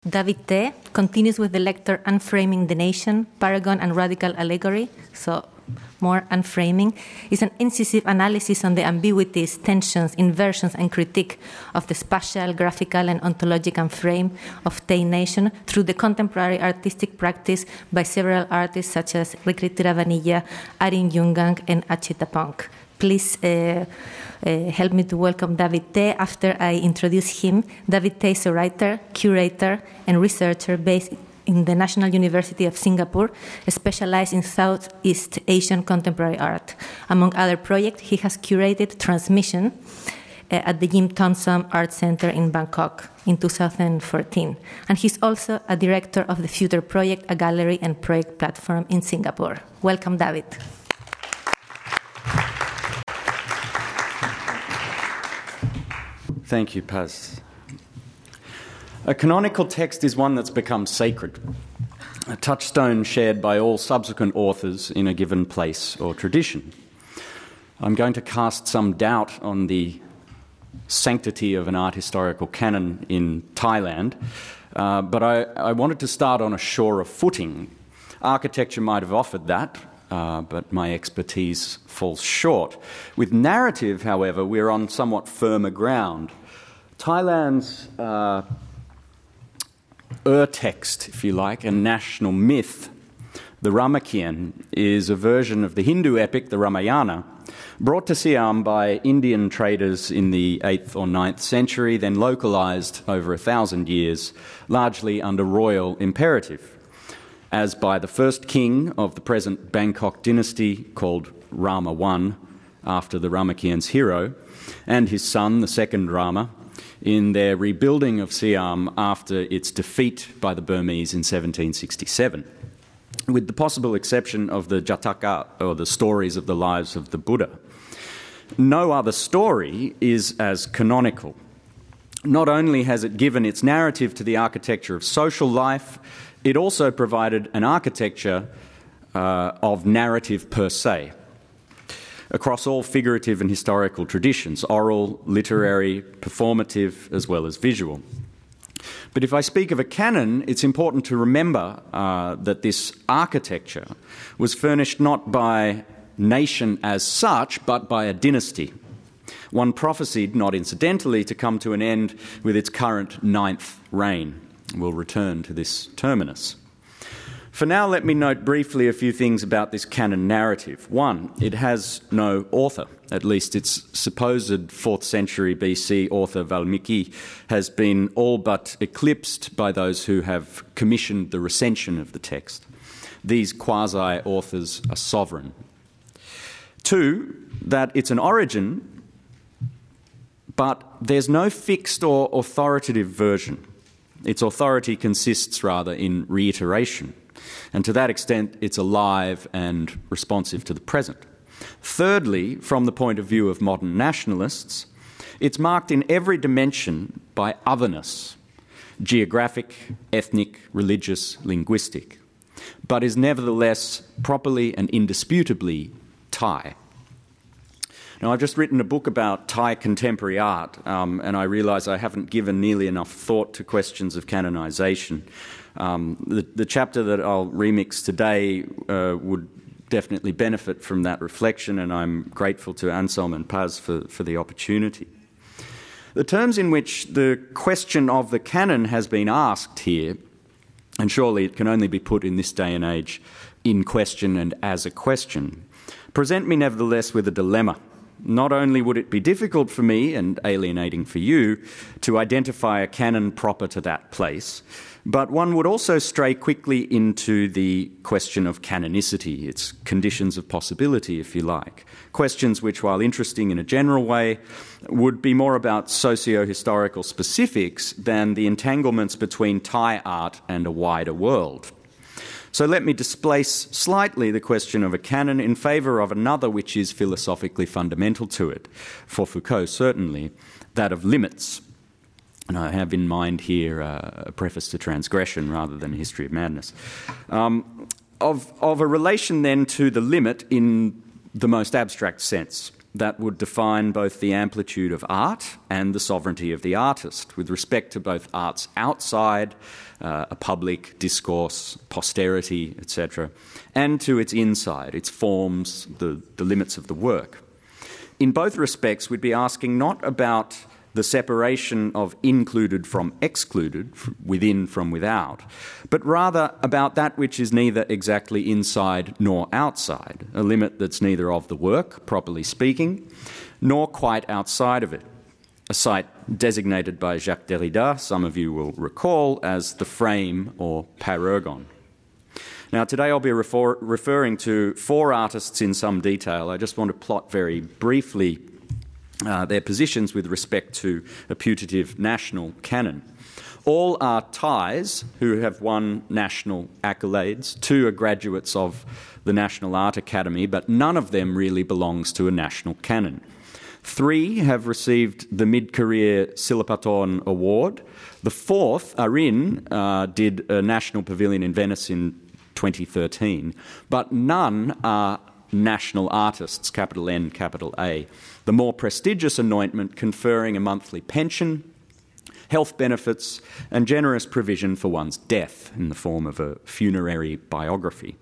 David Teh continues with the lecture Unframing the Nation, Paragon and Radical Allegory, so more unframing, is an incisive analysis on the ambiguities, tensions, inversions, and critique of the spatial, graphical, and ontological frame of Teh Nation through the contemporary artistic practice by several artists such as Rikriti Vanilla, Arin Jungang, and Achita Punk. Please help me to welcome David Teh after I introduce him. David Teh is a writer, curator, and researcher based in the National University of Singapore, specialized in Southeast Asian contemporary art. Among other projects, he has curated Transmission at the Jim Thompson Art Center in Bangkok in 2014. And he's also a director of the Future Project, a gallery and project platform in Singapore. Welcome, David. Thank you, Paz. A canonical text is one that's become sacred, a touchstone shared by all subsequent authors in a given place or tradition. I'm going to cast some doubt on the sanctity of an art historical canon in Thailand, but I wanted to start on a surer footing. Architecture might have offered that, but my expertise falls short. With narrative, however, we're on somewhat firmer ground. Thailand's ur-text, if you like, a national myth, the Ramakien, is a version of the Hindu epic, the Ramayana, brought to Siam by Indian traders in the 8th or 9th century, then localized over 1,000 years, largely under royal imperative, as by the first king of the present Bangkok dynasty, called Rama I, after the Ramakien's hero, and his son, the second Rama, in their rebuilding of Siam after its defeat by the Burmese in 1767, with the possible exception of the Jataka, or the stories of the lives of the Buddha. No other story is as canonical. Not only has it given its narrative to the architecture of social life, it also provided an architecture of narrative per se, across all figurative and historical traditions, oral, literary, performative, as well as visual. But if I speak of a canon, it's important to remember that this architecture was furnished not by nation as such, but by a dynasty. One prophesied, not incidentally, to come to an end with its current 9th reign. We'll return to this terminus. For now, let me note briefly a few things about this canon narrative. One, it has no author. At least its supposed 4th century BC author Valmiki has been all but eclipsed by those who have commissioned the recension of the text. These quasi-authors are sovereign. Two, that it's an origin, but there's no fixed or authoritative version. Its authority consists rather in reiteration. And to that extent, it's alive and responsive to the present. Thirdly, from the point of view of modern nationalists, it's marked in every dimension by otherness, geographic, ethnic, religious, linguistic, but is nevertheless properly and indisputably Thai. Now, I've just written a book about Thai contemporary art, and I realise I haven't given nearly enough thought to questions of canonisation. The chapter that I'll remix today would definitely benefit from that reflection, and I'm grateful to Anselm and Paz for the opportunity. The terms in which the question of the canon has been asked here, and surely it can only be put in this day and age in question and as a question, present me nevertheless with a dilemma. Not only would it be difficult for me, and alienating for you, to identify a canon proper to that place, but one would also stray quickly into the question of canonicity, its conditions of possibility, if you like. Questions which, while interesting in a general way, would be more about socio-historical specifics than the entanglements between Thai art and a wider world. So let me displace slightly the question of a canon in favour of another which is philosophically fundamental to it, for Foucault certainly, that of limits. And I have in mind here a preface to Transgression rather than a History of Madness. Of a relation then to the limit in the most abstract sense. that would define both the amplitude of art and the sovereignty of the artist with respect to both art's outside, a public discourse, posterity, etc., and to its inside, its forms, the limits of the work. In both respects, we'd be asking not about the separation of included from excluded, within from without, but rather about that which is neither exactly inside nor outside, a limit that's neither of the work, properly speaking, nor quite outside of it, a site designated by Jacques Derrida, some of you will recall, as the frame or parergon. Now, today I'll be referring to 4 artists in some detail. I just want to plot very briefly their positions with respect to a putative national canon. All are Thais who have won national accolades. 2 are graduates of the National Art Academy, but none of them really belongs to a national canon. 3 have received the Mid-Career Silpatorn Award. The 4th, Arin, did a National Pavilion in Venice in 2013, but none are national artists, capital N, capital A. The more prestigious anointment conferring a monthly pension, health benefits, and generous provision for one's death in the form of a funerary biography.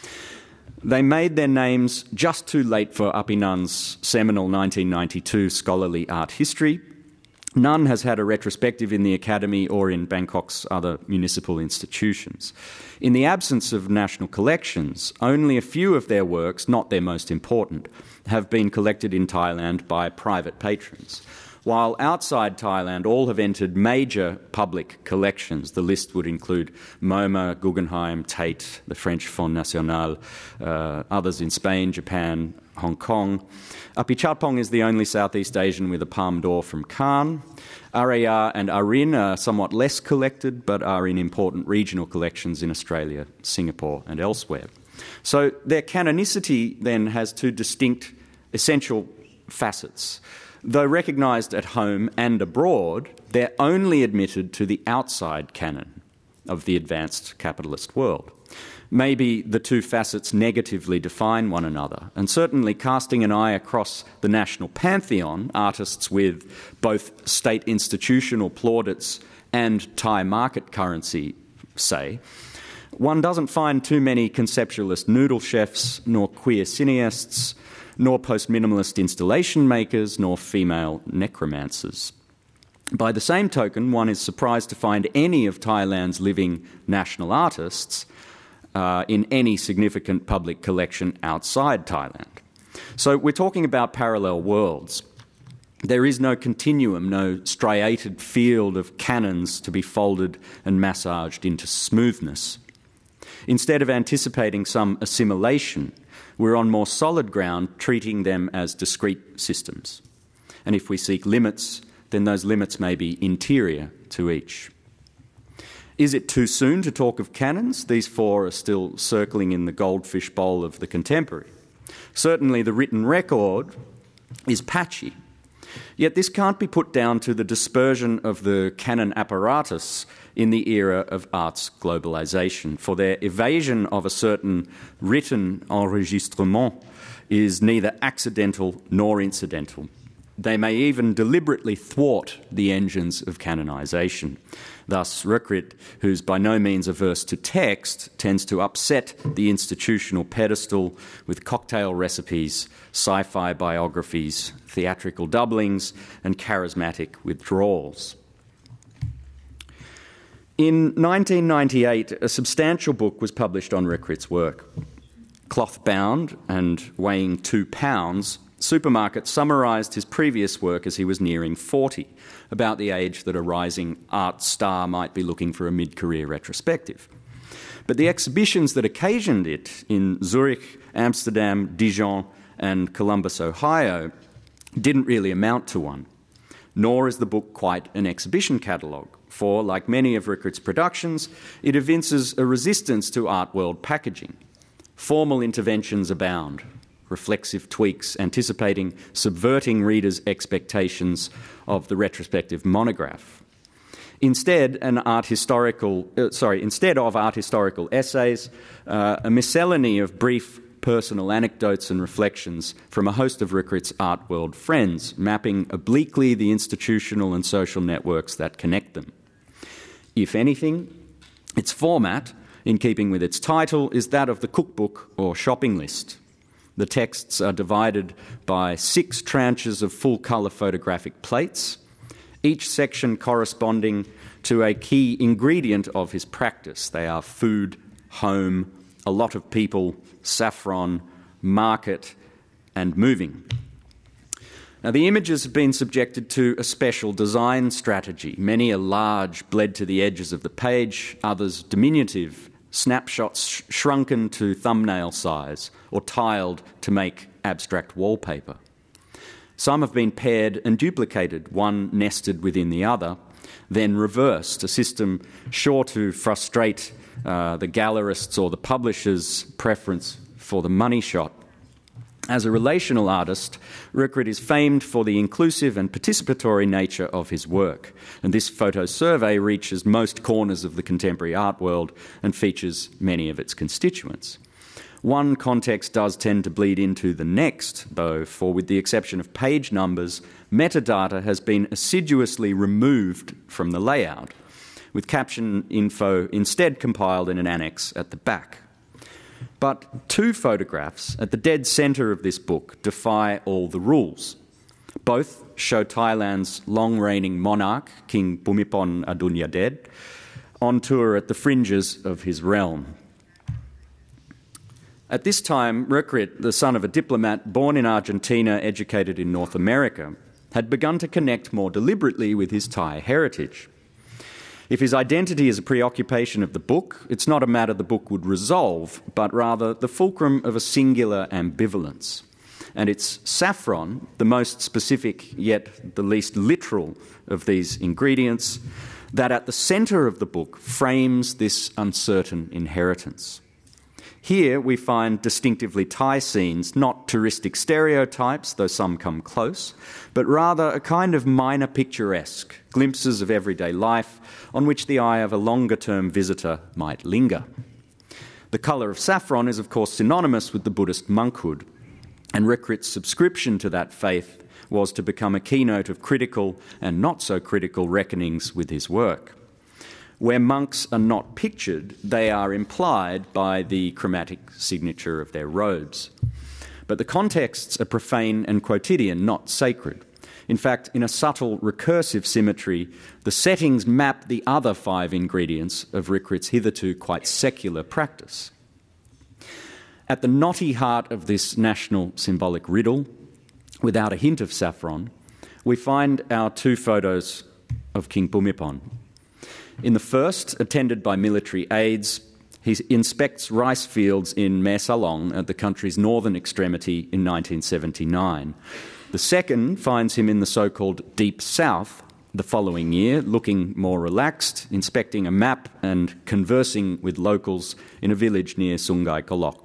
They made their names just too late for Apinan's seminal 1992 scholarly art history. None has had a retrospective in the Academy or in Bangkok's other municipal institutions. In the absence of national collections, only a few of their works, not their most important, have been collected in Thailand by private patrons. While outside Thailand, all have entered major public collections. The list would include MoMA, Guggenheim, Tate, the French Fonds National, others in Spain, Japan, Hong Kong. Apichatpong is the only Southeast Asian with a Palme d'Or from Cannes. Araya and Arin are somewhat less collected, but are in important regional collections in Australia, Singapore, and elsewhere. So their canonicity then has 2 distinct, essential facets. Though recognised at home and abroad, they're only admitted to the outside canon of the advanced capitalist world. Maybe the 2 facets negatively define one another, and certainly casting an eye across the national pantheon, artists with both state institutional plaudits and Thai market currency, say, one doesn't find too many conceptualist noodle chefs, nor queer cineasts, nor post-minimalist installation makers, nor female necromancers. By the same token, one is surprised to find any of Thailand's living national artists in any significant public collection outside Thailand. So we're talking about parallel worlds. There is no continuum, no striated field of canons to be folded and massaged into smoothness. Instead of anticipating some assimilation, we're on more solid ground, treating them as discrete systems. And if we seek limits, then those limits may be interior to each. Is it too soon to talk of canons? These 4 are still circling in the goldfish bowl of the contemporary. Certainly the written record is patchy. Yet this can't be put down to the dispersion of the canon apparatus in the era of art's globalisation, for their evasion of a certain written enregistrement is neither accidental nor incidental. They may even deliberately thwart the engines of canonisation. Thus, Rökrit, who's by no means averse to text, tends to upset the institutional pedestal with cocktail recipes, sci-fi biographies, theatrical doublings, and charismatic withdrawals. In 1998, a substantial book was published on Rökrit's work. Cloth-bound and weighing 2 pounds, Supermarket summarised his previous work as he was nearing 40, about the age that a rising art star might be looking for a mid-career retrospective. But the exhibitions that occasioned it in Zurich, Amsterdam, Dijon and Columbus, Ohio, didn't really amount to one. Nor is the book quite an exhibition catalogue, for, like many of Rökrit's productions, it evinces a resistance to art world packaging. Formal interventions abound, reflexive tweaks anticipating subverting readers' expectations of the retrospective monograph. Instead of art historical essays, a miscellany of brief personal anecdotes and reflections from a host of Rickrits art world friends, mapping obliquely the institutional and social networks that connect them. If anything, its format, in keeping with its title, is that of the cookbook or shopping list. The texts are divided by 6 tranches of full-colour photographic plates, each section corresponding to a key ingredient of his practice. They are food, home, a lot of people, saffron, market, and moving. Now, the images have been subjected to a special design strategy. Many are large, bled to the edges of the page, others diminutive, snapshots shrunken to thumbnail size or tiled to make abstract wallpaper. Some have been paired and duplicated, one nested within the other, then reversed, a system sure to frustrate the gallerists or the publisher's preference for the money shot. As a relational artist, Rickrit is famed for the inclusive and participatory nature of his work, and this photo survey reaches most corners of the contemporary art world and features many of its constituents. One context does tend to bleed into the next, though, for with the exception of page numbers, metadata has been assiduously removed from the layout, with caption info instead compiled in an annex at the back. But 2 photographs at the dead centre of this book defy all the rules. Both show Thailand's long-reigning monarch, King Bhumibol Adulyadej, on tour at the fringes of his realm. At this time, Rickrit, the son of a diplomat born in Argentina, educated in North America, had begun to connect more deliberately with his Thai heritage. If his identity is a preoccupation of the book, it's not a matter the book would resolve, but rather the fulcrum of a singular ambivalence. And it's saffron, the most specific yet the least literal of these ingredients, that at the centre of the book frames this uncertain inheritance. Here we find distinctively Thai scenes, not touristic stereotypes, though some come close, but rather a kind of minor picturesque, glimpses of everyday life on which the eye of a longer-term visitor might linger. The colour of saffron is, of course, synonymous with the Buddhist monkhood, and Rickrit's subscription to that faith was to become a keynote of critical and not-so-critical reckonings with his work. Where monks are not pictured, they are implied by the chromatic signature of their robes. But the contexts are profane and quotidian, not sacred. In fact, in a subtle recursive symmetry, the settings map the other 5 ingredients of Rickrit's hitherto quite secular practice. At the knotty heart of this national symbolic riddle, without a hint of saffron, we find our 2 photos of King Bhumibol. In the first, attended by military aides, he inspects rice fields in Mae Salong at the country's northern extremity in 1979. The second finds him in the so-called Deep South the following year, looking more relaxed, inspecting a map and conversing with locals in a village near Sungai Kolok.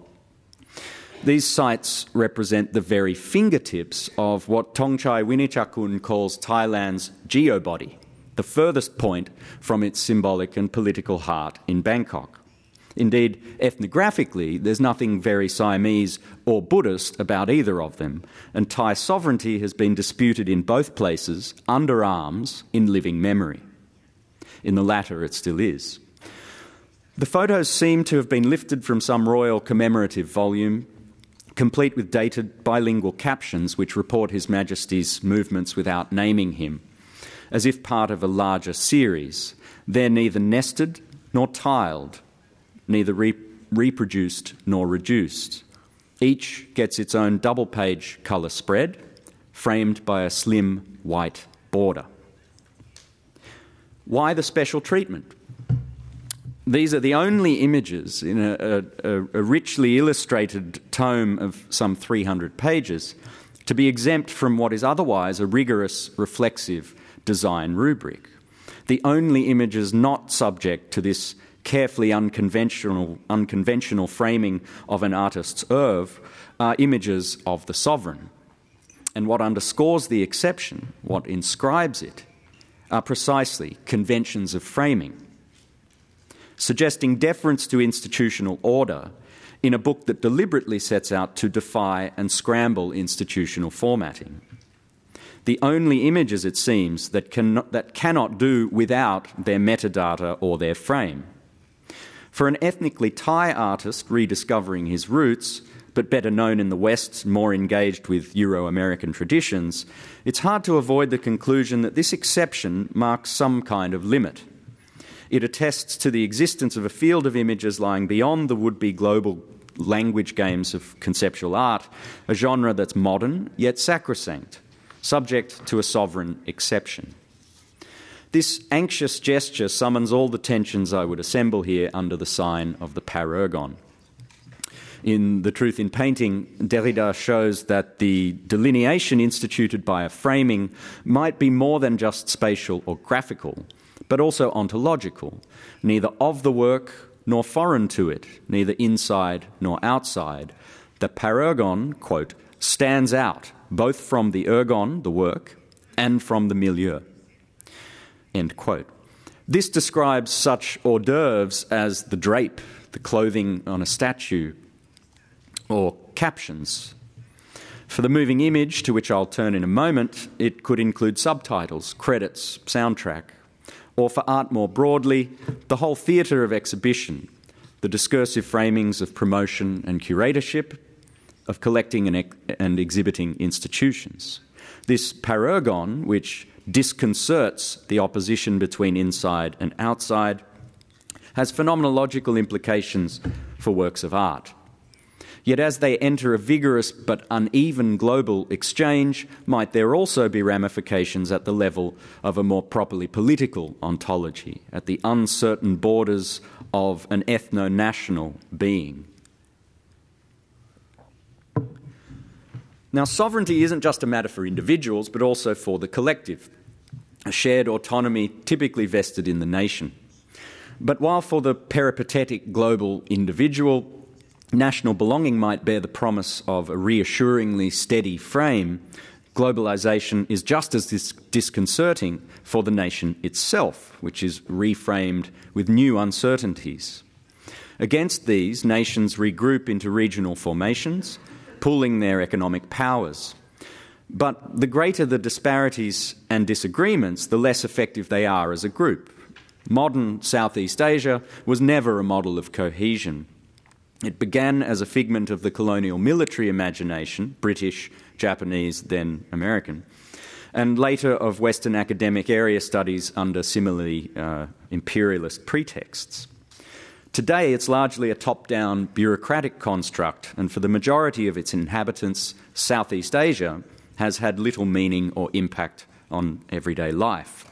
These sites represent the very fingertips of what Thongchai Winichakul calls Thailand's geobody, the furthest point from its symbolic and political heart in Bangkok. Indeed, ethnographically, there's nothing very Siamese or Buddhist about either of them, and Thai sovereignty has been disputed in both places, under arms, in living memory. In the latter, it still is. The photos seem to have been lifted from some royal commemorative volume, complete with dated bilingual captions which report His Majesty's movements without naming him, as if part of a larger series. They're neither nested nor tiled, neither reproduced nor reduced. Each gets its own double-page colour spread, framed by a slim white border. Why the special treatment? These are the only images in a richly illustrated tome of some 300 pages to be exempt from what is otherwise a rigorous, reflexive design rubric. The only images not subject to this carefully unconventional framing of an artist's oeuvre are images of the sovereign. And what underscores the exception, what inscribes it, are precisely conventions of framing. Suggesting deference to institutional order, in a book that deliberately sets out to defy and scramble institutional formatting. The only images, it seems, that cannot do without their metadata or their frame. For an ethnically Thai artist rediscovering his roots, but better known in the West, more engaged with Euro-American traditions, it's hard to avoid the conclusion that this exception marks some kind of limit. It attests to the existence of a field of images lying beyond the would-be global language games of conceptual art, a genre that's modern yet sacrosanct, subject to a sovereign exception. This anxious gesture summons all the tensions I would assemble here under the sign of the parergon. In The Truth in Painting, Derrida shows that the delineation instituted by a framing might be more than just spatial or graphical, but also ontological, neither of the work nor foreign to it, neither inside nor outside. The parergon, quote, stands out both from the ergon, the work, and from the milieu, end quote. This describes such hors d'oeuvres as the drape, the clothing on a statue, or captions. For the moving image, to which I'll turn in a moment, it could include subtitles, credits, soundtrack, or for art more broadly, the whole theatre of exhibition, the discursive framings of promotion and curatorship, of collecting and exhibiting institutions. This parergon, which disconcerts the opposition between inside and outside, has phenomenological implications for works of art. Yet as they enter a vigorous but uneven global exchange, might there also be ramifications at the level of a more properly political ontology, at the uncertain borders of an ethno-national being. Now, sovereignty isn't just a matter for individuals, but also for the collective, a shared autonomy typically vested in the nation. But while for the peripatetic global individual, national belonging might bear the promise of a reassuringly steady frame, globalisation is just as disconcerting for the nation itself, which is reframed with new uncertainties. Against these, nations regroup into regional formations, pooling their economic powers. But the greater the disparities and disagreements, the less effective they are as a group. Modern Southeast Asia was never a model of cohesion. It began as a figment of the colonial military imagination, British, Japanese, then American, and later of Western academic area studies under similarly imperialist pretexts. Today, it's largely a top-down bureaucratic construct, and for the majority of its inhabitants, Southeast Asia has had little meaning or impact on everyday life.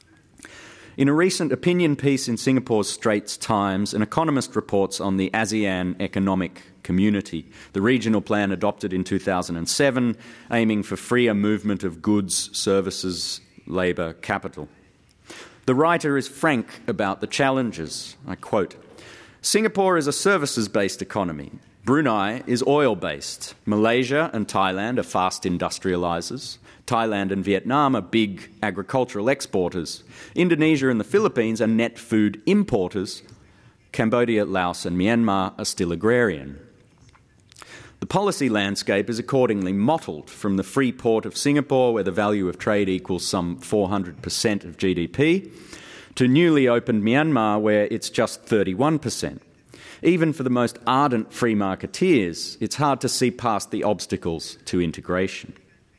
In a recent opinion piece in Singapore's Straits Times, an economist reports on the ASEAN Economic Community, the regional plan adopted in 2007, aiming for freer movement of goods, services, labour, capital. The writer is frank about the challenges. I quote, "Singapore is a services-based economy. Brunei is oil-based. Malaysia and Thailand are fast industrialisers. Thailand and Vietnam are big agricultural exporters. Indonesia and the Philippines are net food importers. Cambodia, Laos and Myanmar are still agrarian. The policy landscape is accordingly mottled from the free port of Singapore, where the value of trade equals some 400% of GDP, to newly opened Myanmar, where it's just 31%. Even for the most ardent free marketeers, it's hard to see past the obstacles to integration."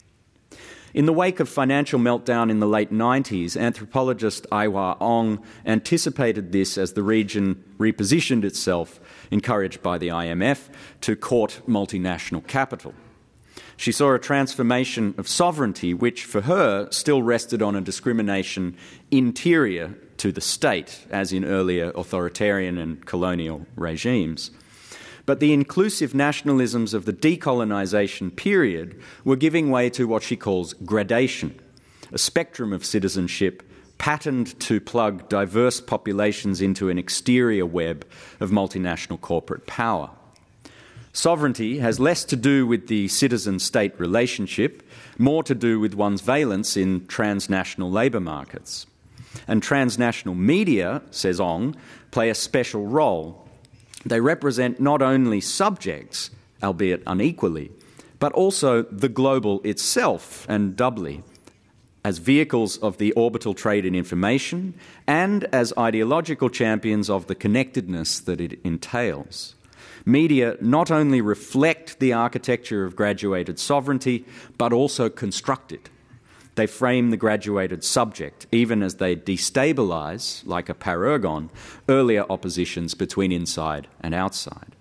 In the wake of financial meltdown in the late 90s, anthropologist Ai Hwa Ong anticipated this as the region repositioned itself, encouraged by the IMF, to court multinational capital. She saw a transformation of sovereignty which, for her, still rested on a discrimination interior to the state, as in earlier authoritarian and colonial regimes. But the inclusive nationalisms of the decolonisation period were giving way to what she calls gradation, a spectrum of citizenship patterned to plug diverse populations into an exterior web of multinational corporate power. Sovereignty has less to do with the citizen-state relationship, more to do with one's valence in transnational labour markets. And transnational media, says Ong, play a special role. They represent not only subjects, albeit unequally, but also the global itself, and doubly, as vehicles of the orbital trade in information and as ideological champions of the connectedness that it entails. Media not only reflect the architecture of graduated sovereignty, but also construct it. They frame the graduated subject, even as they destabilise, like a paragon, earlier oppositions between inside and outside.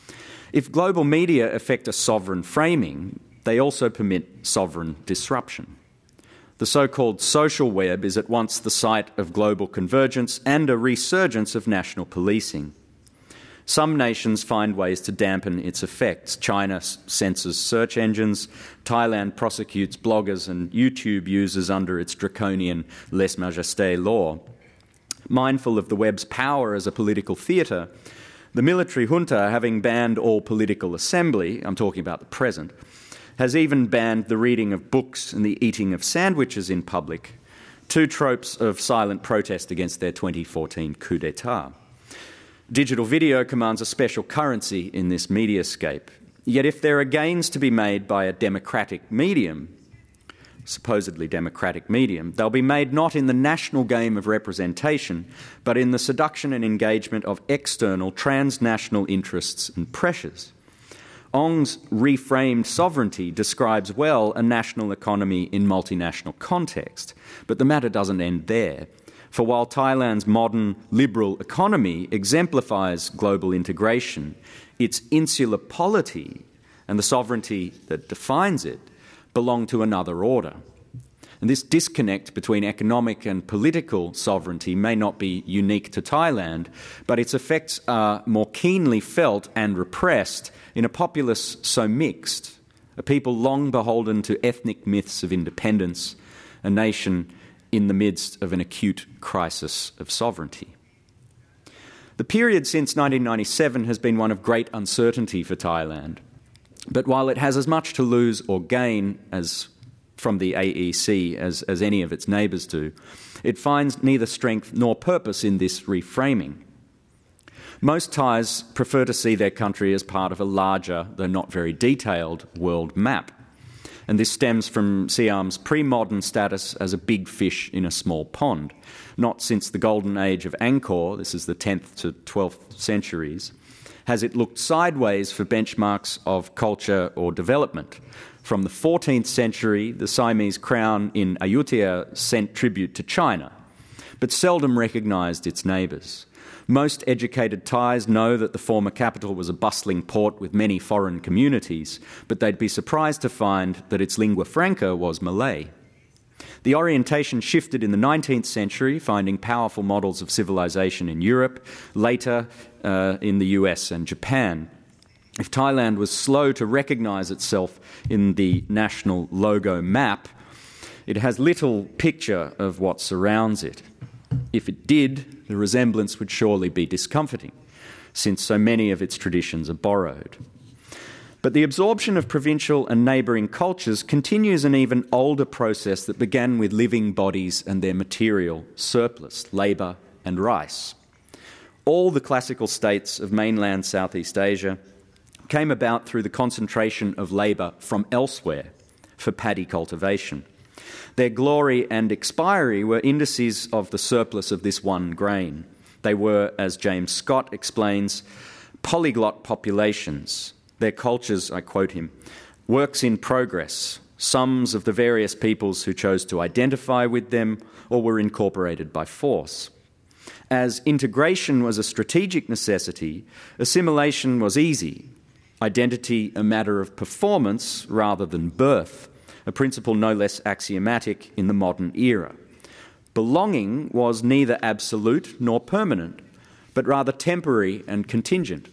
If global media affect a sovereign framing, they also permit sovereign disruption. The so-called social web is at once the site of global convergence and a resurgence of national policing. Some nations find ways to dampen its effects. China censors search engines. Thailand prosecutes bloggers and YouTube users under its draconian lèse-majesté law. Mindful of the web's power as a political theatre, the military junta, having banned all political assembly, I'm talking about the present, has even banned the reading of books and the eating of sandwiches in public, two tropes of silent protest against their 2014 coup d'etat. Digital video commands a special currency in this mediascape. Yet if there are gains to be made by a democratic medium, supposedly democratic medium, they'll be made not in the national game of representation, but in the seduction and engagement of external transnational interests and pressures. Ong's reframed sovereignty describes well a national economy in multinational context, but the matter doesn't end there. For while Thailand's modern liberal economy exemplifies global integration, its insular polity and the sovereignty that defines it belong to another order. And this disconnect between economic and political sovereignty may not be unique to Thailand, but its effects are more keenly felt and repressed in a populace so mixed, a people long beholden to ethnic myths of independence, a nation in the midst of an acute crisis of sovereignty. The period since 1997 has been one of great uncertainty for Thailand, but while it has as much to lose or gain as from the AEC as any of its neighbours do, it finds neither strength nor purpose in this reframing. Most Thais prefer to see their country as part of a larger, though not very detailed, world map. And this stems from Siam's pre-modern status as a big fish in a small pond. Not since the golden age of Angkor, this is the 10th to 12th centuries, has it looked sideways for benchmarks of culture or development. From the 14th century, the Siamese crown in Ayutthaya sent tribute to China, but seldom recognised its neighbours. Most educated Thais know that the former capital was a bustling port with many foreign communities, but they'd be surprised to find that its lingua franca was Malay. The orientation shifted in the 19th century, finding powerful models of civilization in Europe, later in the US and Japan. If Thailand was slow to recognise itself in the national logo map, it has little picture of what surrounds it. If it did, the resemblance would surely be discomforting, since so many of its traditions are borrowed. But the absorption of provincial and neighbouring cultures continues an even older process that began with living bodies and their material surplus, labour and rice. All the classical states of mainland Southeast Asia came about through the concentration of labour from elsewhere for paddy cultivation. Their glory and expiry were indices of the surplus of this one grain. They were, as James Scott explains, polyglot populations. Their cultures, I quote him, works in progress, sums of the various peoples who chose to identify with them or were incorporated by force. As integration was a strategic necessity, assimilation was easy, identity a matter of performance rather than birth, a principle no less axiomatic in the modern era. Belonging was neither absolute nor permanent, but rather temporary and contingent.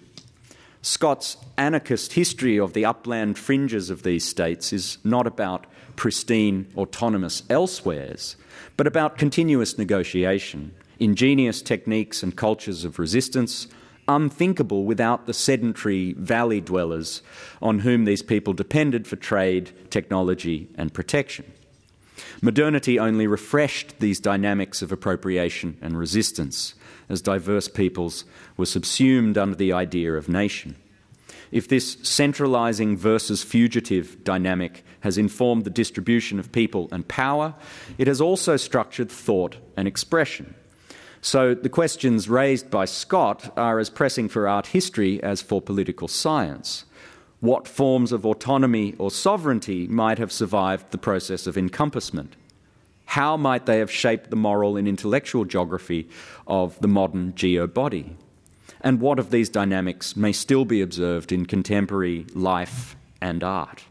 Scott's anarchist history of the upland fringes of these states is not about pristine, autonomous elsewheres, but about continuous negotiation, ingenious techniques and cultures of resistance, unthinkable without the sedentary valley dwellers on whom these people depended for trade, technology and protection. Modernity only refreshed these dynamics of appropriation and resistance. as diverse peoples were subsumed under the idea of nation. If this centralising versus fugitive dynamic has informed the distribution of people and power, it has also structured thought and expression. So the questions raised by Scott are as pressing for art history as for political science. What forms of autonomy or sovereignty might have survived the process of encompassment? How might they have shaped the moral and intellectual geography of the modern geo-body? And what of these dynamics may still be observed in contemporary life and art?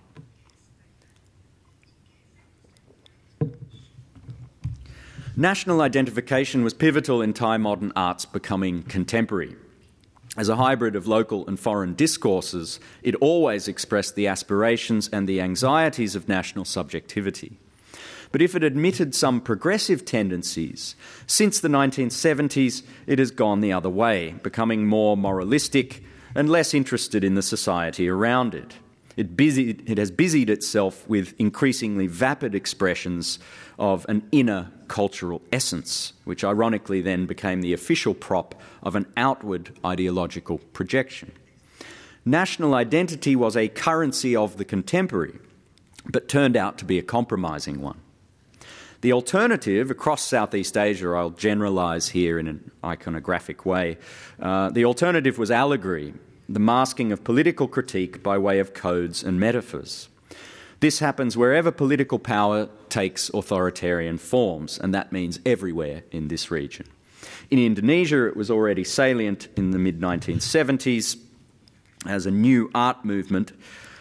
National identification was pivotal in Thai modern art's becoming contemporary. As a hybrid of local and foreign discourses, it always expressed the aspirations and the anxieties of national subjectivity. But if it admitted some progressive tendencies, since the 1970s it has gone the other way, becoming more moralistic and less interested in the society around it. It has busied itself with increasingly vapid expressions of an inner cultural essence, which ironically then became the official prop of an outward ideological projection. National identity was a currency of the contemporary, but turned out to be a compromising one. The alternative across Southeast Asia, I'll generalise here in an iconographic way, the alternative was allegory, the masking of political critique by way of codes and metaphors. This happens wherever political power takes authoritarian forms, and that means everywhere in this region. In Indonesia, it was already salient in the mid-1970s as a new art movement.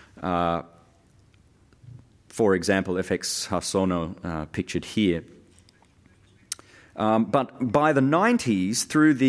For example, FX Harsono pictured here. But by the 90s,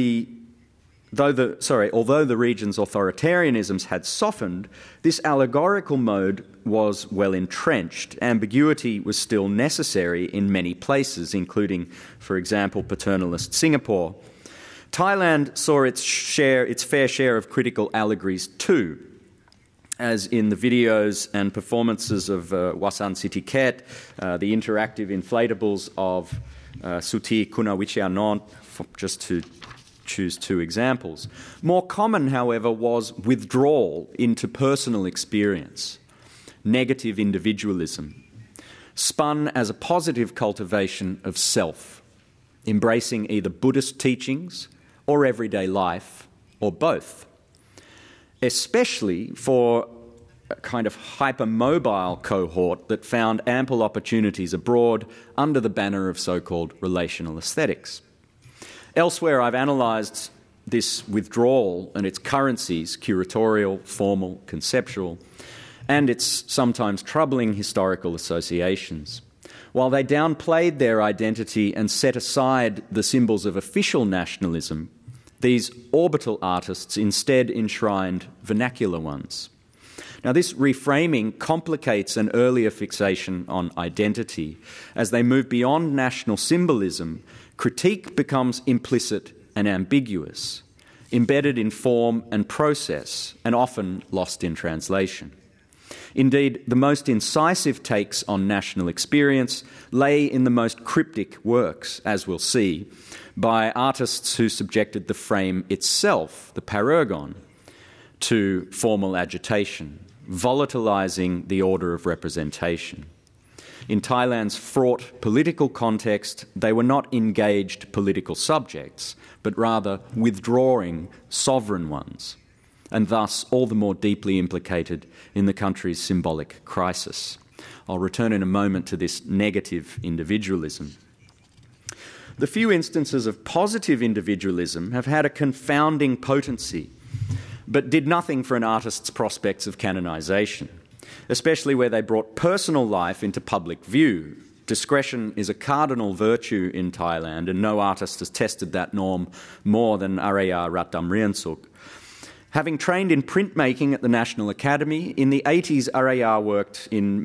although the region's authoritarianisms had softened, this allegorical mode was well entrenched. Ambiguity was still necessary in many places, including, for example, paternalist Singapore. Thailand saw its fair share of critical allegories too, as in the videos and performances of Wasan Sitiket, the interactive inflatables of Suti Kunawichianon, just to choose two examples. More common, however, was withdrawal into personal experience, negative individualism, spun as a positive cultivation of self, embracing either Buddhist teachings or everyday life, or both. Especially for a kind of hypermobile cohort that found ample opportunities abroad under the banner of so-called relational aesthetics. Elsewhere, I've analysed this withdrawal and its currencies, curatorial, formal, conceptual, and its sometimes troubling historical associations. While they downplayed their identity and set aside the symbols of official nationalism, these orbital artists instead enshrined vernacular ones. Now, this reframing complicates an earlier fixation on identity. As they move beyond national symbolism, critique becomes implicit and ambiguous, embedded in form and process, and often lost in translation. Indeed, the most incisive takes on national experience lay in the most cryptic works, as we'll see, by artists who subjected the frame itself, the parergon, to formal agitation, volatilising the order of representation. In Thailand's fraught political context, they were not engaged political subjects, but rather withdrawing sovereign ones, and thus all the more deeply implicated in the country's symbolic crisis. I'll return in a moment to this negative individualism. The few instances of positive individualism have had a confounding potency, but did nothing for an artist's prospects of canonisation, especially where they brought personal life into public view. Discretion is a cardinal virtue in Thailand, and no artist has tested that norm more than Araya Ratdamriansuk. Having trained in printmaking at the National Academy, in the 80s Araya worked in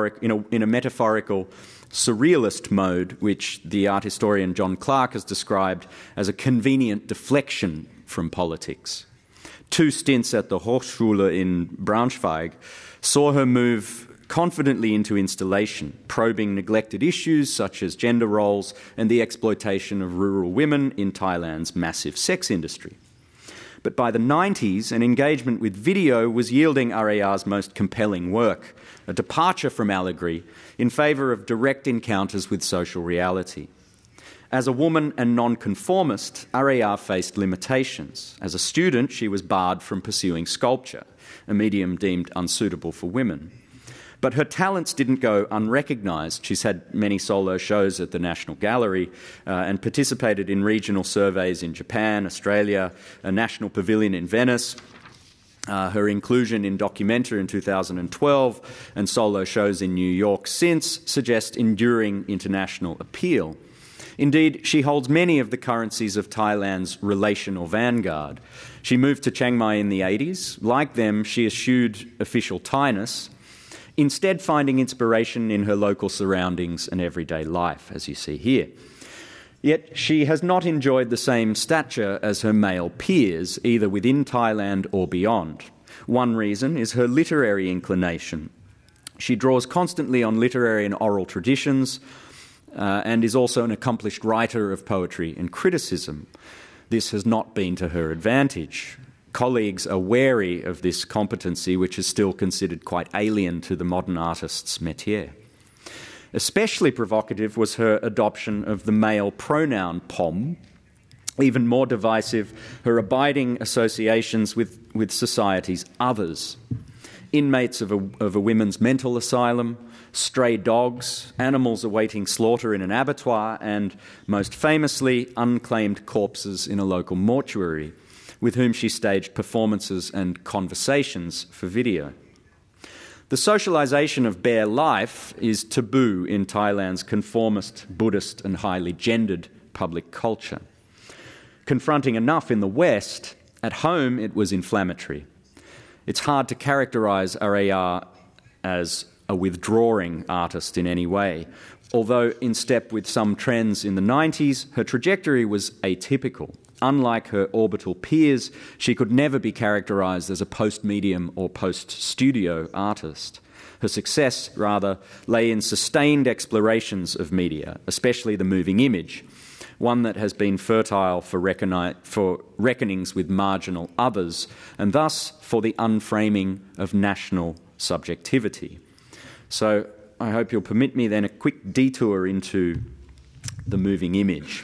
a metaphorical surrealist mode, which the art historian John Clark has described as a convenient deflection from politics. 2 stints at the Hochschule in Braunschweig saw her move confidently into installation, probing neglected issues such as gender roles and the exploitation of rural women in Thailand's massive sex industry. But by the 90s, an engagement with video was yielding RAR's most compelling work, a departure from allegory in favour of direct encounters with social reality. As a woman and nonconformist, RAR faced limitations. As a student, she was barred from pursuing sculpture, a medium deemed unsuitable for women. But her talents didn't go unrecognised. She's had many solo shows at the National Gallery and participated in regional surveys in Japan, Australia, a national pavilion in Venice. Her inclusion in Documenta in 2012 and solo shows in New York since suggest enduring international appeal. Indeed, she holds many of the currencies of Thailand's relational vanguard. She moved to Chiang Mai in the 80s. Like them, she eschewed official Thainess, instead finding inspiration in her local surroundings and everyday life, as you see here. Yet she has not enjoyed the same stature as her male peers, either within Thailand or beyond. One reason is her literary inclination. She draws constantly on literary and oral traditions and is also an accomplished writer of poetry and criticism. This has not been to her advantage. Colleagues are wary of this competency, which is still considered quite alien to the modern artist's métier. Especially provocative was her adoption of the male pronoun pom. Even more divisive, her abiding associations with society's others. Inmates of a women's mental asylum, stray dogs, animals awaiting slaughter in an abattoir, and, most famously, unclaimed corpses in a local mortuary, with whom she staged performances and conversations for video. The socialisation of bare life is taboo in Thailand's conformist, Buddhist and highly gendered public culture. Confronting enough in the West, at home it was inflammatory. It's hard to characterise RAR as a withdrawing artist in any way. Although in step with some trends in the 90s, her trajectory was atypical. Unlike her orbital peers, she could never be characterised as a post-medium or post-studio artist. Her success, rather, lay in sustained explorations of media, especially the moving image, one that has been fertile for reckonings with marginal others, and thus for the unframing of national subjectivity. So I hope you'll permit me then a quick detour into the moving image.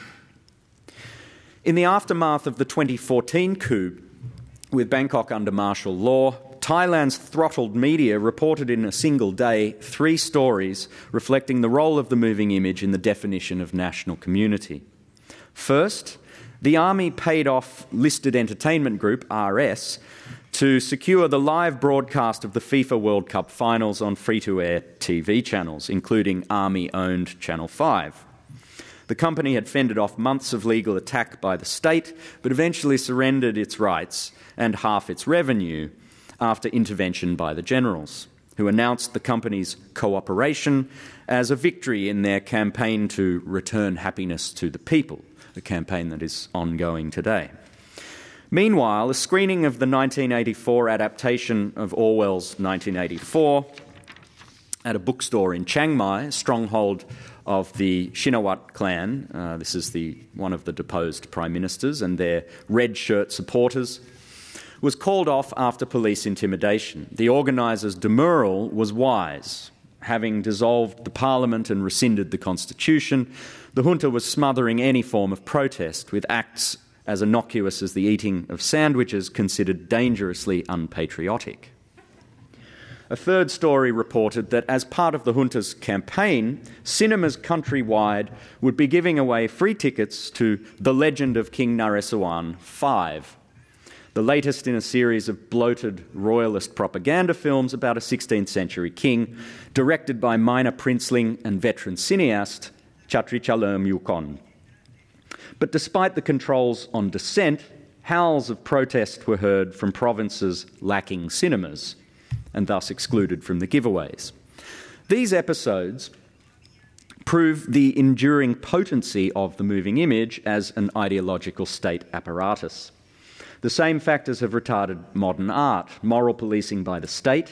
In the aftermath of the 2014 coup, with Bangkok under martial law, Thailand's throttled media reported in a single day 3 stories reflecting the role of the moving image in the definition of national community. First, the army paid off listed entertainment group, RS, to secure the live broadcast of the FIFA World Cup finals on free-to-air TV channels, including Army-owned Channel 5. The company had fended off months of legal attack by the state, but eventually surrendered its rights and half its revenue after intervention by the generals, who announced the company's cooperation as a victory in their campaign to return happiness to the people, a campaign that is ongoing today. Meanwhile, a screening of the 1984 adaptation of Orwell's 1984 at a bookstore in Chiang Mai, stronghold of the Shinawat clan, this is one of the deposed prime ministers and their red shirt supporters, was called off after police intimidation. The organisers' demurral was wise. Having dissolved the parliament and rescinded the constitution, the junta was smothering any form of protest, with acts as innocuous as the eating of sandwiches considered dangerously unpatriotic. A third story reported that as part of the junta's campaign, cinemas countrywide would be giving away free tickets to The Legend of King Naresuan 5, the latest in a series of bloated royalist propaganda films about a 16th century king, directed by minor princeling and veteran cineast Chatrichalerm Yukon. But despite the controls on dissent, howls of protest were heard from provinces lacking cinemas, and thus excluded from the giveaways. These episodes prove the enduring potency of the moving image as an ideological state apparatus. The same factors have retarded modern art: moral policing by the state,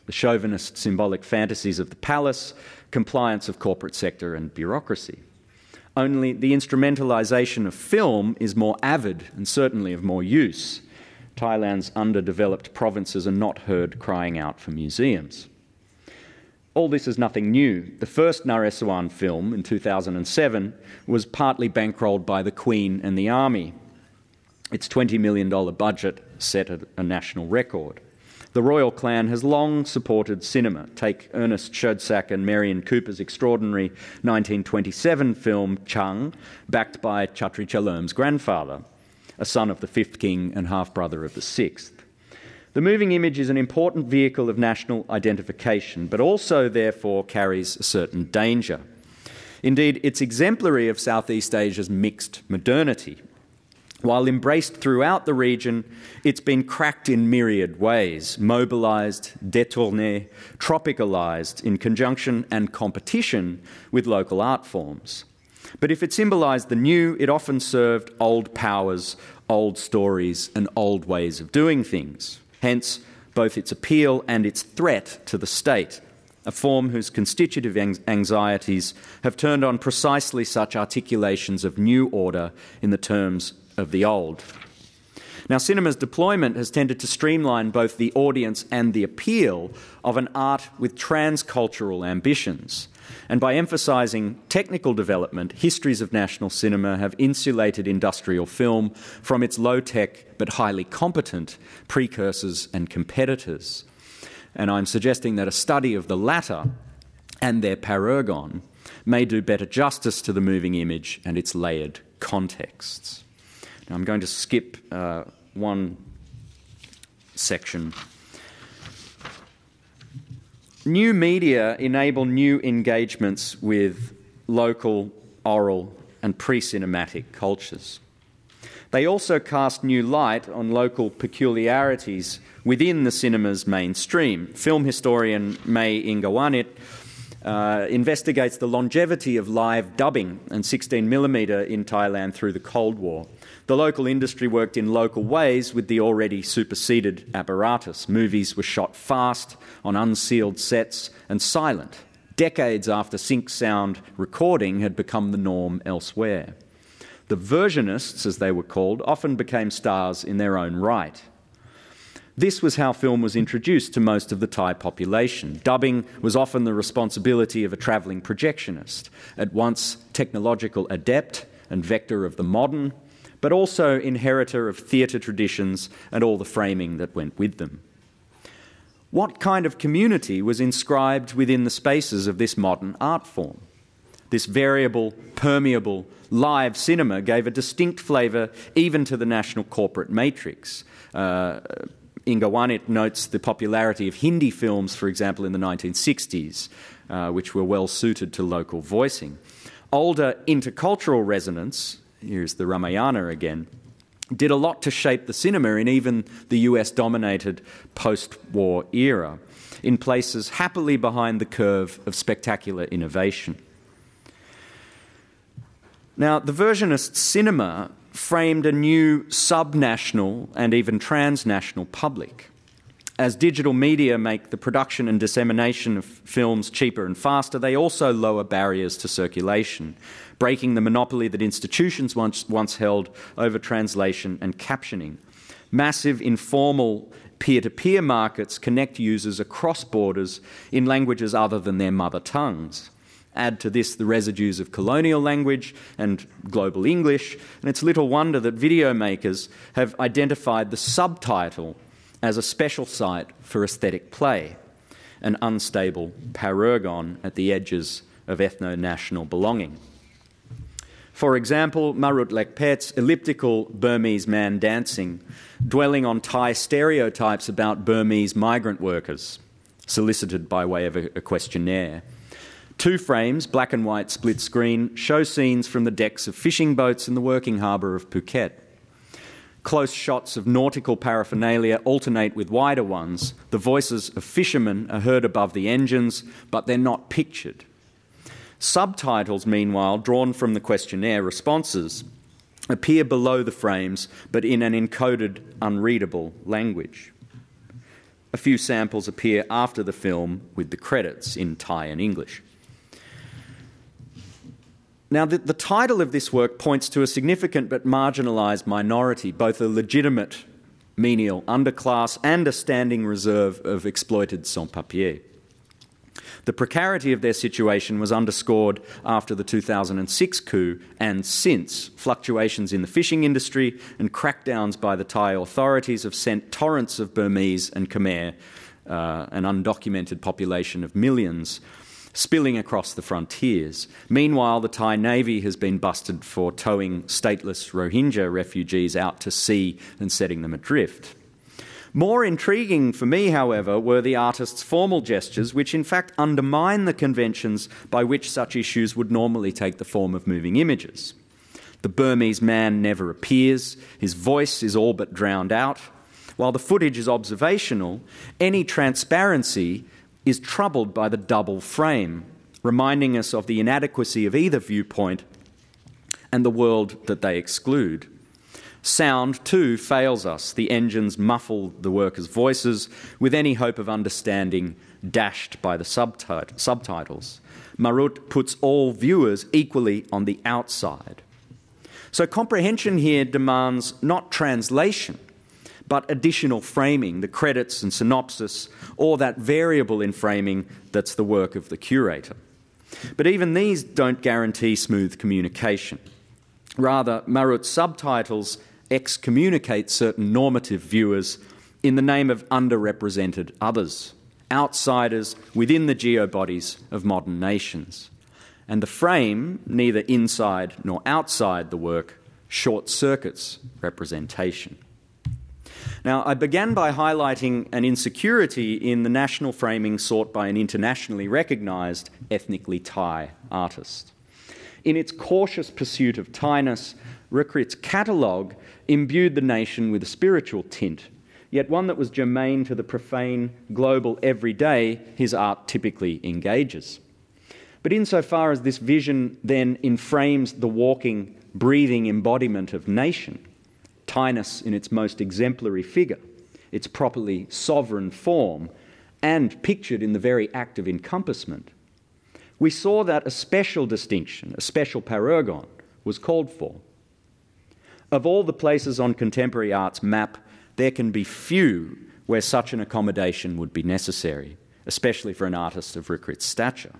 the chauvinist symbolic fantasies of the palace, compliance of corporate sector and bureaucracy. Only the instrumentalisation of film is more avid and certainly of more use. Thailand's underdeveloped provinces are not heard crying out for museums. All this is nothing new. The first Naresuan film in 2007 was partly bankrolled by the Queen and the Army. Its $20 million budget set a national record. The royal clan has long supported cinema. Take Ernest Schoedsack and Marion Cooper's extraordinary 1927 film Chang, backed by Chatri Chalerm's grandfather, a son of the fifth king and half-brother of the sixth. The moving image is an important vehicle of national identification, but also, therefore, carries a certain danger. Indeed, it's exemplary of Southeast Asia's mixed modernity. While embraced throughout the region, it's been cracked in myriad ways, mobilised, détourné, tropicalised in conjunction and competition with local art forms. But if it symbolised the new, it often served old powers, old stories, and old ways of doing things. Hence, both its appeal and its threat to the state, a form whose constitutive anxieties have turned on precisely such articulations of new order in the terms of the old. Now, cinema's deployment has tended to streamline both the audience and the appeal of an art with transcultural ambitions. And by emphasising technical development, histories of national cinema have insulated industrial film from its low-tech but highly competent precursors and competitors. And I'm suggesting that a study of the latter and their parergon may do better justice to the moving image and its layered contexts. Now, I'm going to skip one section. New media enable new engagements with local, oral, and pre-cinematic cultures. They also cast new light on local peculiarities within the cinema's mainstream. Film historian May Ingawanit investigates the longevity of live dubbing and 16mm in Thailand through the Cold War. The local industry worked in local ways with the already superseded apparatus. Movies were shot fast, on unsealed sets, and silent, decades after sync sound recording had become the norm elsewhere. The versionists, as they were called, often became stars in their own right. This was how film was introduced to most of the Thai population. Dubbing was often the responsibility of a travelling projectionist, at once technological adept and vector of the modern, but also inheritor of theatre traditions and all the framing that went with them. What kind of community was inscribed within the spaces of this modern art form? This variable, permeable, live cinema gave a distinct flavour even to the national corporate matrix. Ingawanit notes the popularity of Hindi films, for example, in the 1960s, which were well suited to local voicing. Older intercultural resonance, here's the Ramayana again, did a lot to shape the cinema in even the US-dominated post-war era, in places happily behind the curve of spectacular innovation. Now, the versionist cinema framed a new subnational and even transnational public. As digital media make the production and dissemination of films cheaper and faster, they also lower barriers to circulation, breaking the monopoly that institutions once held over translation and captioning. Massive informal peer-to-peer markets connect users across borders in languages other than their mother tongues. Add to this the residues of colonial language and global English, and it's little wonder that video makers have identified the subtitle as a special site for aesthetic play, an unstable parergon at the edges of ethno-national belonging. For example, Marut Lekpet's elliptical Burmese man dancing, dwelling on Thai stereotypes about Burmese migrant workers, solicited by way of a questionnaire. 2 frames, black and white split screen, show scenes from the decks of fishing boats in the working harbour of Phuket. Close shots of nautical paraphernalia alternate with wider ones. The voices of fishermen are heard above the engines, but they're not pictured. Subtitles, meanwhile, drawn from the questionnaire responses, appear below the frames, but in an encoded, unreadable language. A few samples appear after the film with the credits in Thai and English. Now, the title of this work points to a significant but marginalised minority, both a legitimate menial underclass and a standing reserve of exploited sans-papiers. The precarity of their situation was underscored after the 2006 coup and since. Fluctuations in the fishing industry and crackdowns by the Thai authorities have sent torrents of Burmese and Khmer, an undocumented population of millions, spilling across the frontiers. Meanwhile, the Thai Navy has been busted for towing stateless Rohingya refugees out to sea and setting them adrift. More intriguing for me, however, were the artist's formal gestures, which in fact undermine the conventions by which such issues would normally take the form of moving images. The Burmese man never appears, his voice is all but drowned out. While the footage is observational, any transparency is troubled by the double frame, reminding us of the inadequacy of either viewpoint and the world that they exclude. Sound, too, fails us. The engines muffle the workers' voices, with any hope of understanding dashed by the subtitles. Marut puts all viewers equally on the outside. So comprehension here demands not translation, but additional framing, the credits and synopsis, or that variable in framing that's the work of the curator. But even these don't guarantee smooth communication. Rather, Marut's subtitles excommunicate certain normative viewers in the name of underrepresented others, outsiders within the geobodies of modern nations. And the frame, neither inside nor outside the work, short-circuits representation. Now, I began by highlighting an insecurity in the national framing sought by an internationally recognised ethnically Thai artist. In its cautious pursuit of Thainess, Rakrit's catalogue imbued the nation with a spiritual tint, yet one that was germane to the profane, global everyday his art typically engages. But insofar as this vision then inframes the walking, breathing embodiment of nation, Thainess in its most exemplary figure, its properly sovereign form, and pictured in the very act of encompassment, we saw that a special distinction, a special paragon, was called for. Of all the places on contemporary art's map, there can be few where such an accommodation would be necessary, especially for an artist of Rakrit's stature.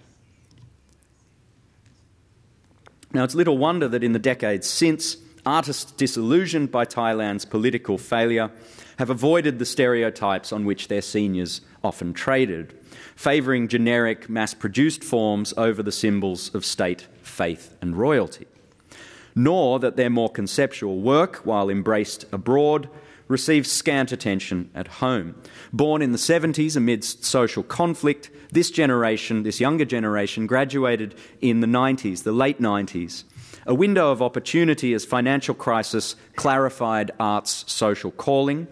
Now, it's little wonder that in the decades since, artists disillusioned by Thailand's political failure have avoided the stereotypes on which their seniors often traded, favouring generic, mass-produced forms over the symbols of state, faith and royalty. Nor that their more conceptual work, while embraced abroad, receives scant attention at home. Born in the 70s amidst social conflict, this younger generation, graduated in the 90s, the late 90s, a window of opportunity as financial crisis clarified art's social calling,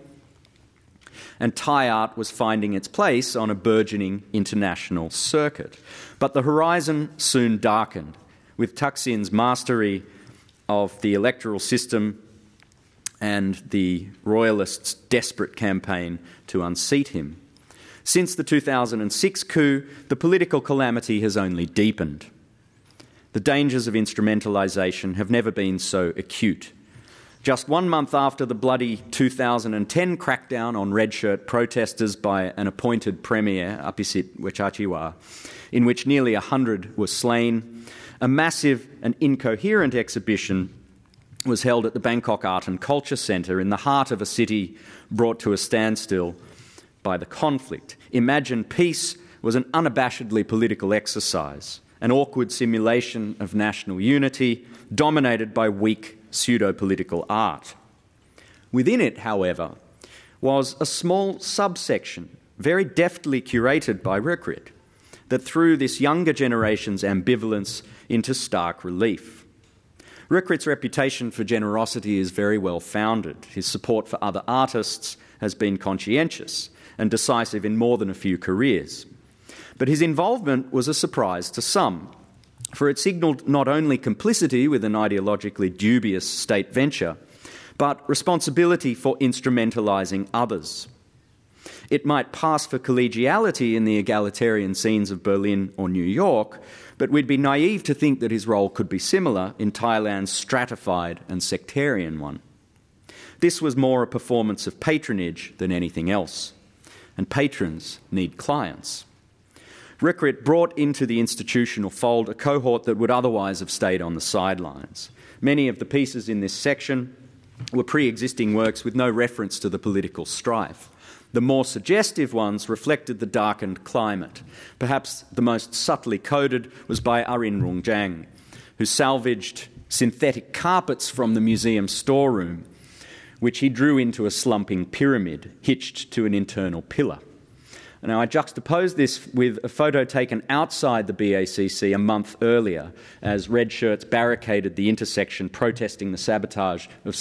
and Thai art was finding its place on a burgeoning international circuit. But the horizon soon darkened, with Thaksin's mastery of the electoral system and the royalists' desperate campaign to unseat him. Since the 2006 coup, the political calamity has only deepened. The dangers of instrumentalisation have never been so acute. Just 1 month after the bloody 2010 crackdown on red shirt protesters by an appointed premier, Apisit Wechachiwa, in which nearly 100 were slain, a massive and incoherent exhibition was held at the Bangkok Art and Culture Centre in the heart of a city brought to a standstill by the conflict. Imagine Peace was an unabashedly political exercise, an awkward simulation of national unity dominated by weak pseudo-political art. Within it, however, was a small subsection, very deftly curated by Rakrit, that threw this younger generation's ambivalence into stark relief. Rakrit's reputation for generosity is very well founded. His support for other artists has been conscientious and decisive in more than a few careers. But his involvement was a surprise to some, for it signalled not only complicity with an ideologically dubious state venture, but responsibility for instrumentalising others. It might pass for collegiality in the egalitarian scenes of Berlin or New York, but we'd be naive to think that his role could be similar in Thailand's stratified and sectarian one. This was more a performance of patronage than anything else, and patrons need clients. Rekrit brought into the institutional fold a cohort that would otherwise have stayed on the sidelines. Many of the pieces in this section were pre-existing works with no reference to the political strife. The more suggestive ones reflected the darkened climate. Perhaps the most subtly coded was by Arin Rungjang, who salvaged synthetic carpets from the museum storeroom, which he drew into a slumping pyramid hitched to an internal pillar. Now, I juxtapose this with a photo taken outside the BACC a month earlier as red shirts barricaded the intersection protesting the sabotage of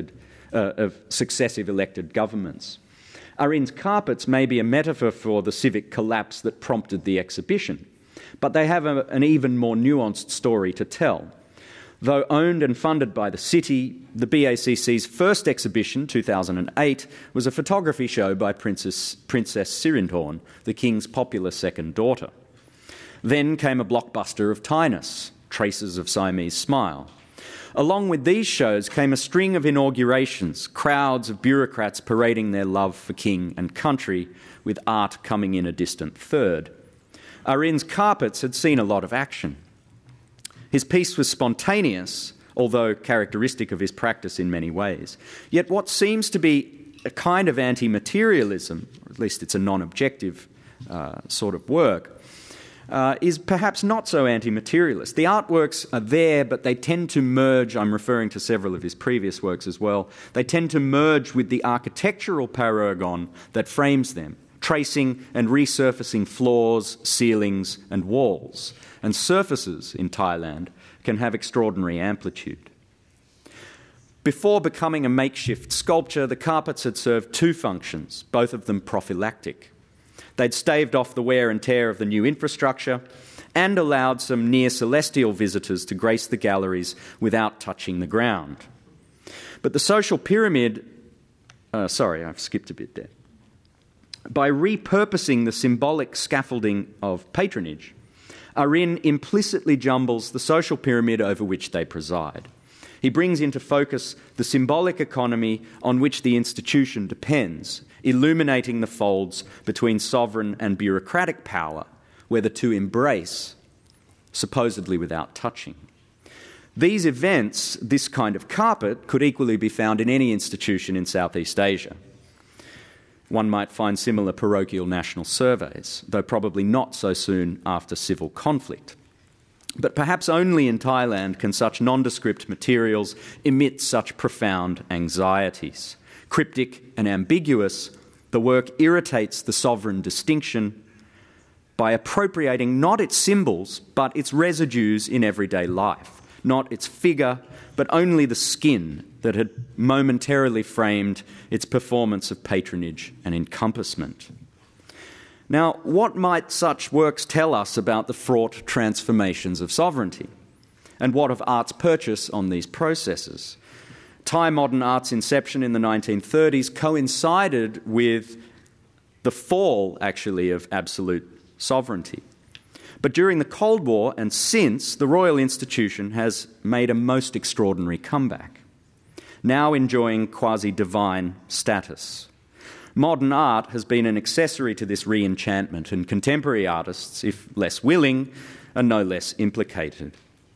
successive elected governments. Arin's carpets may be a metaphor for the civic collapse that prompted the exhibition, but they have an even more nuanced story to tell. Though owned and funded by the city, the BACC's first exhibition, 2008, was a photography show by Princess Sirindhorn, the king's popular second daughter. Then came a blockbuster of Tynus, Traces of Siamese Smile. Along with these shows came a string of inaugurations, crowds of bureaucrats parading their love for king and country, with art coming in a distant third. Arin's carpets had seen a lot of action. His piece was spontaneous, although characteristic of his practice in many ways. Yet what seems to be a kind of anti-materialism, or at least it's a non-objective sort of work, is perhaps not so anti-materialist. The artworks are there, but they tend to merge, I'm referring to several of his previous works as well, they tend to merge with the architectural paragon that frames them, tracing and resurfacing floors, ceilings and walls. And surfaces in Thailand can have extraordinary amplitude. Before becoming a makeshift sculpture, the carpets had served two functions, both of them prophylactic. They'd staved off the wear and tear of the new infrastructure and allowed some near-celestial visitors to grace the galleries without touching the ground. But the social pyramid... sorry, I've skipped a bit there. By repurposing the symbolic scaffolding of patronage, Arin implicitly jumbles the social pyramid over which they preside. He brings into focus the symbolic economy on which the institution depends, illuminating the folds between sovereign and bureaucratic power, where the two embrace, supposedly without touching. These events, this kind of carpet, could equally be found in any institution in Southeast Asia. One might find similar parochial national surveys, though probably not so soon after civil conflict. But perhaps only in Thailand can such nondescript materials emit such profound anxieties. Cryptic and ambiguous, the work irritates the sovereign distinction by appropriating not its symbols, but its residues in everyday life, not its figure, but only the skin that had momentarily framed its performance of patronage and encompassment. Now, what might such works tell us about the fraught transformations of sovereignty? And what of art's purchase on these processes? Thai modern art's inception in the 1930s coincided with the fall, actually, of absolute sovereignty. But during the Cold War and since, the Royal Institution has made a most extraordinary comeback, now enjoying quasi-divine status. Modern art has been an accessory to this re-enchantment, and contemporary artists, if less willing, are no less implicated.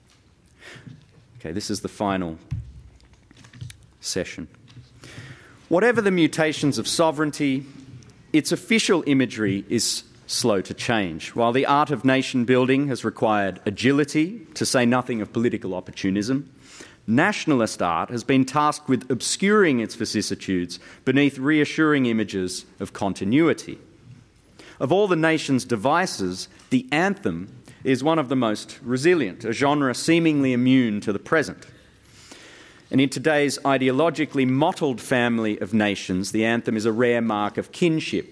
Okay, this is the final session. Whatever the mutations of sovereignty, its official imagery is slow to change. While the art of nation building has required agility, to say nothing of political opportunism, nationalist art has been tasked with obscuring its vicissitudes beneath reassuring images of continuity. Of all the nation's devices, the anthem is one of the most resilient, a genre seemingly immune to the present. And in today's ideologically mottled family of nations, the anthem is a rare mark of kinship.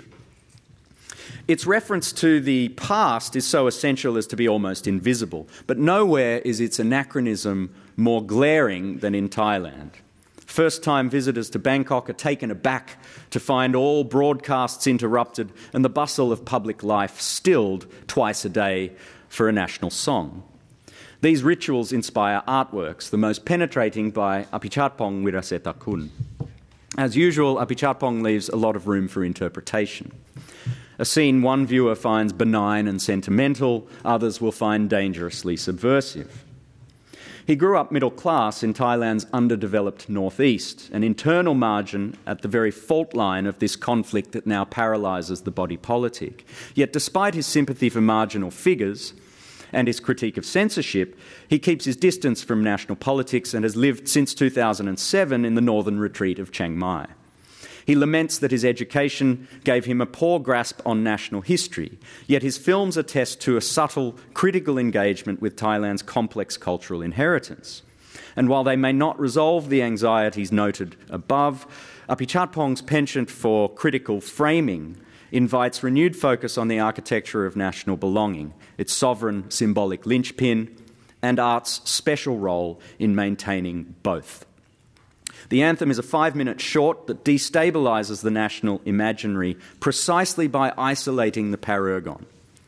Its reference to the past is so essential as to be almost invisible, but nowhere is its anachronism more glaring than in Thailand. First-time visitors to Bangkok are taken aback to find all broadcasts interrupted and the bustle of public life stilled twice a day for a national song. These rituals inspire artworks, the most penetrating by Apichatpong Wirasetakul. As usual, Apichatpong leaves a lot of room for interpretation. A scene one viewer finds benign and sentimental, others will find dangerously subversive. He grew up middle class in Thailand's underdeveloped northeast, an internal margin at the very fault line of this conflict that now paralyses the body politic. Yet despite his sympathy for marginal figures and his critique of censorship, he keeps his distance from national politics and has lived since 2007 in the northern retreat of Chiang Mai. He laments that his education gave him a poor grasp on national history, yet his films attest to a subtle, critical engagement with Thailand's complex cultural inheritance. And while they may not resolve the anxieties noted above, Apichatpong's penchant for critical framing invites renewed focus on the architecture of national belonging, its sovereign symbolic linchpin, and art's special role in maintaining both. The anthem is a 5-minute short that destabilises the national imaginary precisely by isolating the Paragon.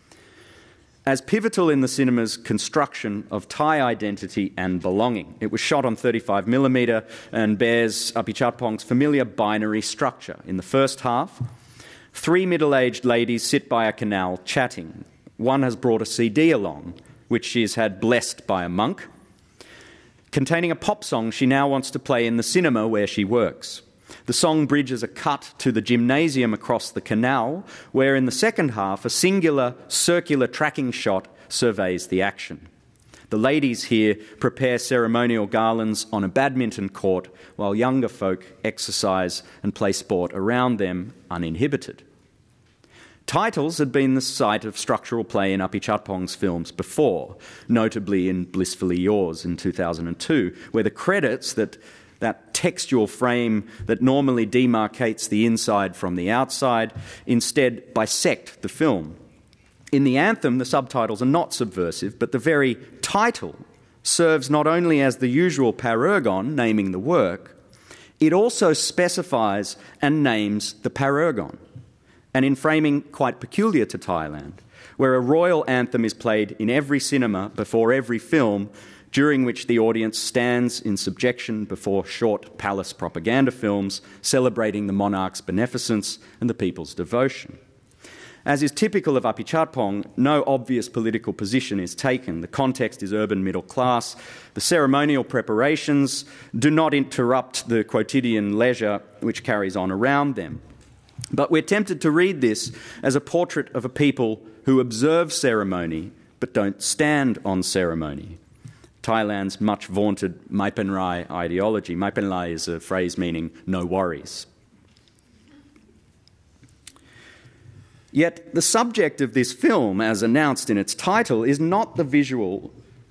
As pivotal in the cinema's construction of Thai identity and belonging, it was shot on 35mm and bears Apichatpong's familiar binary structure. In the first half, 3 middle-aged ladies sit by a canal chatting. One has brought a CD along, which she has had blessed by a monk, containing a pop song she now wants to play in the cinema where she works. The song bridges a cut to the gymnasium across the canal, where in the second half a singular circular tracking shot surveys the action. The ladies here prepare ceremonial garlands on a badminton court, while younger folk exercise and play sport around them uninhibited. Titles had been the site of structural play in Apichatpong's films before, notably in Blissfully Yours in 2002, where the credits, that textual frame that normally demarcates the inside from the outside, instead bisect the film. In the anthem, the subtitles are not subversive, but the very title serves not only as the usual parergon, naming the work, it also specifies and names the parergon. And in framing quite peculiar to Thailand, where a royal anthem is played in every cinema before every film, during which the audience stands in subjection before short palace propaganda films celebrating the monarch's beneficence and the people's devotion. As is typical of Apichatpong, no obvious political position is taken. The context is urban middle class. The ceremonial preparations do not interrupt the quotidian leisure which carries on around them. But we're tempted to read this as a portrait of a people who observe ceremony but don't stand on ceremony. Thailand's much vaunted Mai Pen Rai ideology. Mai Pen Rai is a phrase meaning no worries. Yet the subject of this film, as announced in its title, is not the visual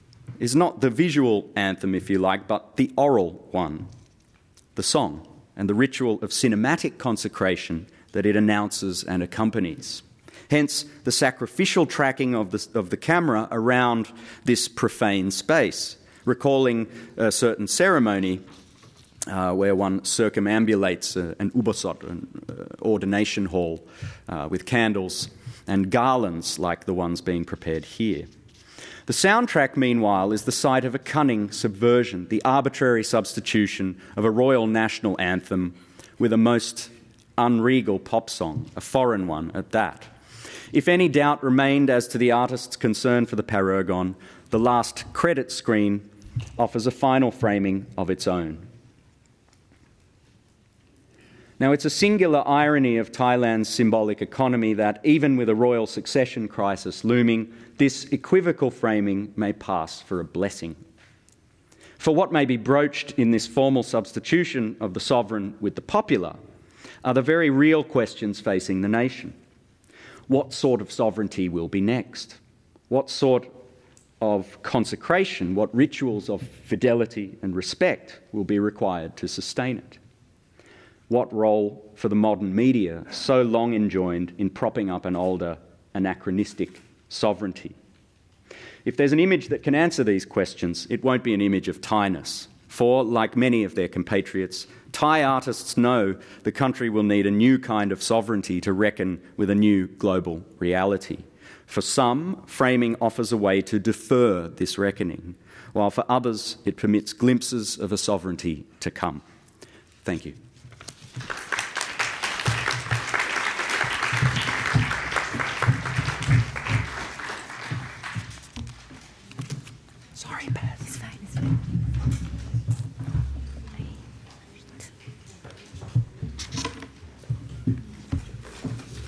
anthem, if you like, but the oral one, the song, and the ritual of cinematic consecration that it announces and accompanies. Hence, the sacrificial tracking of the camera around this profane space, recalling a certain ceremony where one circumambulates an ubosot, an ordination hall, with candles and garlands like the ones being prepared here. The soundtrack, meanwhile, is the site of a cunning subversion, the arbitrary substitution of a royal national anthem with a most unregal pop song, a foreign one at that. If any doubt remained as to the artist's concern for the parergon, the last credit screen offers a final framing of its own. Now, it's a singular irony of Thailand's symbolic economy that, even with a royal succession crisis looming, this equivocal framing may pass for a blessing. For what may be broached in this formal substitution of the sovereign with the popular are the very real questions facing the nation. What sort of sovereignty will be next? What sort of consecration, what rituals of fidelity and respect will be required to sustain it? What role for the modern media, so long enjoined in propping up an older, anachronistic sovereignty? If there's an image that can answer these questions, it won't be an image of Thainess, For, like many of their compatriots, Thai artists know the country will need a new kind of sovereignty to reckon with a new global reality. For some, framing offers a way to defer this reckoning, while for others it permits glimpses of a sovereignty to come. Thank you.